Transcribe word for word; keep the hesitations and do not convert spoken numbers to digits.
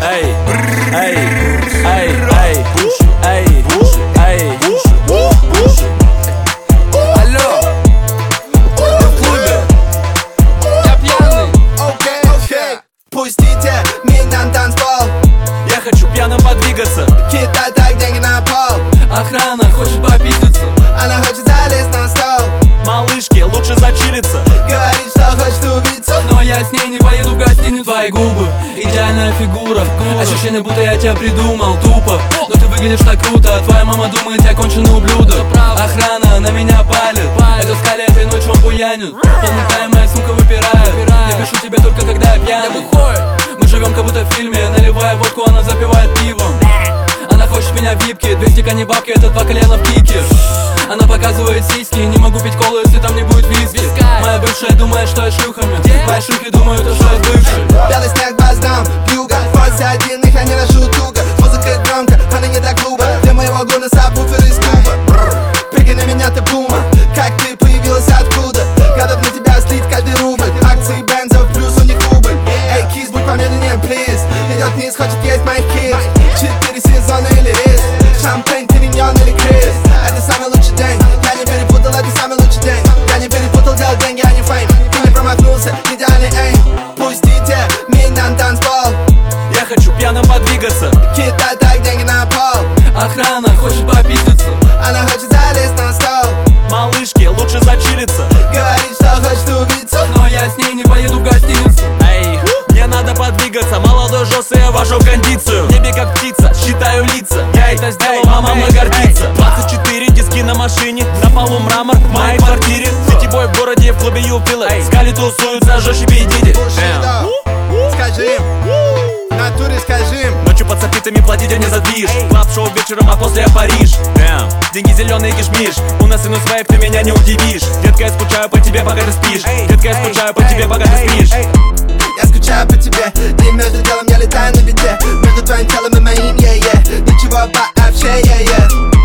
эй, эй, эй, эй, эй, эй, алло, ты в клубе? Я пьяный. Окей, окей, пустите меня на танцпол. Я хочу пьяным подвигаться. Кидай так деньги на пол. Охрана хочет попиздиться. Она хочет залезть на стол. Малышки, лучше зачилиться. Говорит, что хочет убиться. Но я с ней не поеду в гостиницу. Твои губы, идеальная фигура. Ощущение, будто я тебя придумал, тупо. Но ты выглядишь так круто. Твоя мама думает, я конченый ублюдок. Охрана на меня палит. Это скале этой ночью он буянит. Понукаемая сука выпирает. Я пишу тебе только когда я пьяный. Мы живем как будто в фильме. Наливая водку, она запивает пивом. Она хочет меня в випке. Две стекани бабки, это два колена в кике. Она показывает сиськи. Не могу пить колу, если там не будет виски. Моя бывшая думает, что я шлюхами. Мои шлюхи думают, что я бывший. Белый снег, баздам, юга. После один их, я не ношу туго. Музыка громко, она не до клуба. Для моего гона сабвуфер из Куба. Прыгай на меня, ты бума. Как ты появилась откуда? Готов на тебя слить каждый рубль. Акции бензов, плюс у них убыль. Эй, кис, будь помедленнее, плиз. Идет вниз, хочет есть моих кис. Четыре сезона или рис. Шампейн, периньон или крис. Это самый лучший день. Я не перепутал, это самый лучший день. Я не перепутал, делать деньги, а не фейм. Ты не промахнулся, идеальный эйм. Пустите меня на танцпол. Я хочу пьяным подвигаться. Кидай так деньги на пол. Охрана хочет попиздиться. Она хочет залезть на стол. Малышки, лучше зачилиться. Говорит, что хочет убиться. Но я с ней не поеду в гостиницу. Эй, мне надо подвигаться. Молодой жёстко, я вожу кондицию. В небе как птица, считаю лица. Я это сделал, мама мной гордится. Двадцать четыре диски на машине. На полу мрамор в моей квартире. Сетевой в городе, в клубе Юпила. Скали тусуются, жёстче бедите. Скажи им, в натуре скажи им. Ночью под сапитами платите мне за движ. Клаб-шоу вечером, а после я Париж. Damn. Деньги зеленые кишмиш. У нас инус вайп, ты меня не удивишь. Детка, я скучаю по тебе, пока ты спишь. Детка, я скучаю по тебе, пока ты спишь. Я скучаю по тебе. И между делом я летаю на беде. Между твоим телом и моим, yeah, yeah. Ничего вообще, yeah, yeah.